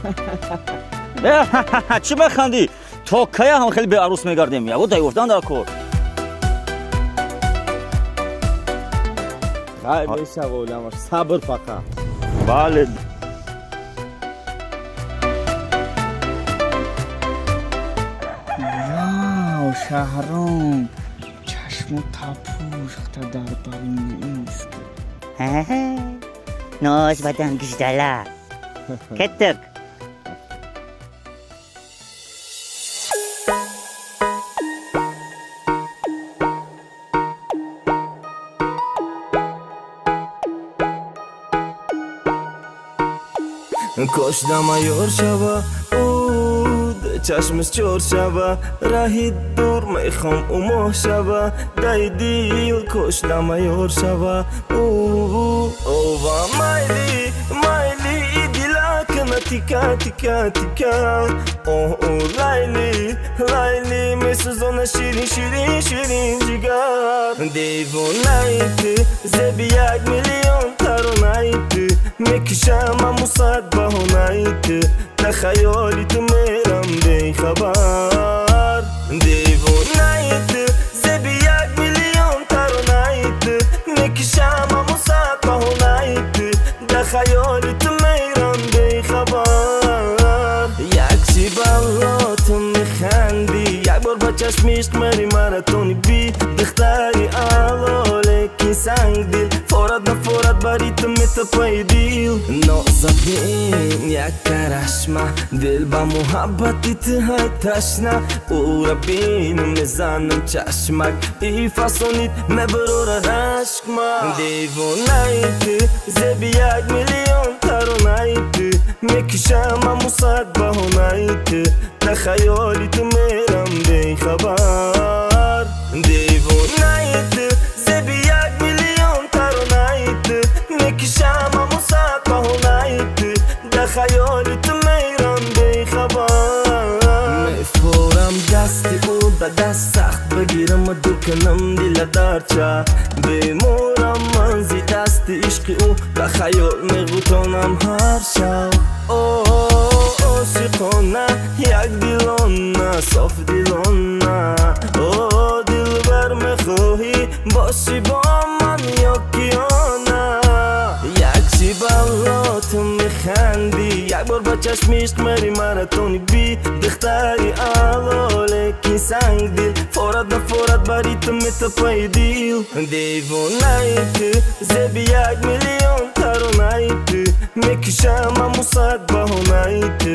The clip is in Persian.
چی بخندی؟ تا کی هم خیلی به عروس میگردیم یا دای گفتن در کور. خیلی شغولم صبر فقط. بله. واو شهرام چشم و تپوش تا در باریم نیست. ناز بدن گشتاله کتک کشدم ایار شوه اود چشمش چور شوه راهی دور میخوام او ماه شوه دای دیل کشدم ایار شوه او مایلی مایلی دیلا کنه تیکا تیکا تیکا او لایلی لایلی میسوزونه شیرین شیرین شیرین جگر دیوونایت زبی 1 میلیون ترونایت میکشم امو صد بهونایت تخیالی تو میرم بی خبر دیوونایت زبی 1 میلیون ترونایت میکشم امو صد بهونایت تخیالی تو میرم بی خبر یک چی بالاتون میخندی یک بار با چشمیشت مری مراتونی بی دختری آلاله کی سنگ دیل فورد نفورد باری تو میتپای دیل نازدین یک کرشمه دل با محبتی تهای تشنه او را بینم نزنم چشمک ای فاسونید مبرور رشکما دیوونایت زبی 1 میلیون ترونایت میکشم امو صد بهونایت تخیالی تو میرم بی خبر دیوونایت زبی 1 میلیون ترونایت میکشم امو صد بهونایت تخیالی تو میرم بی خبر میفورم دستی او دا دست سخت بگیرم و دوکنم دیل دارچه بیمورم منزی دستی عشقی او تخیال میغوتانم هر شب عاشقانه یک دیلانه صاف دیلانه دل بر میخواهی باشی با من یا کیانه یک چی بالاتون میخندی یک بار با چشمیشت مری مراتونی بی دختری آلاله کی سنگ دیل فورد نفورد باری تو میتپای دیل دیوونایت زبی 1 میلیون ترونایت میکشم امو صد بهونایت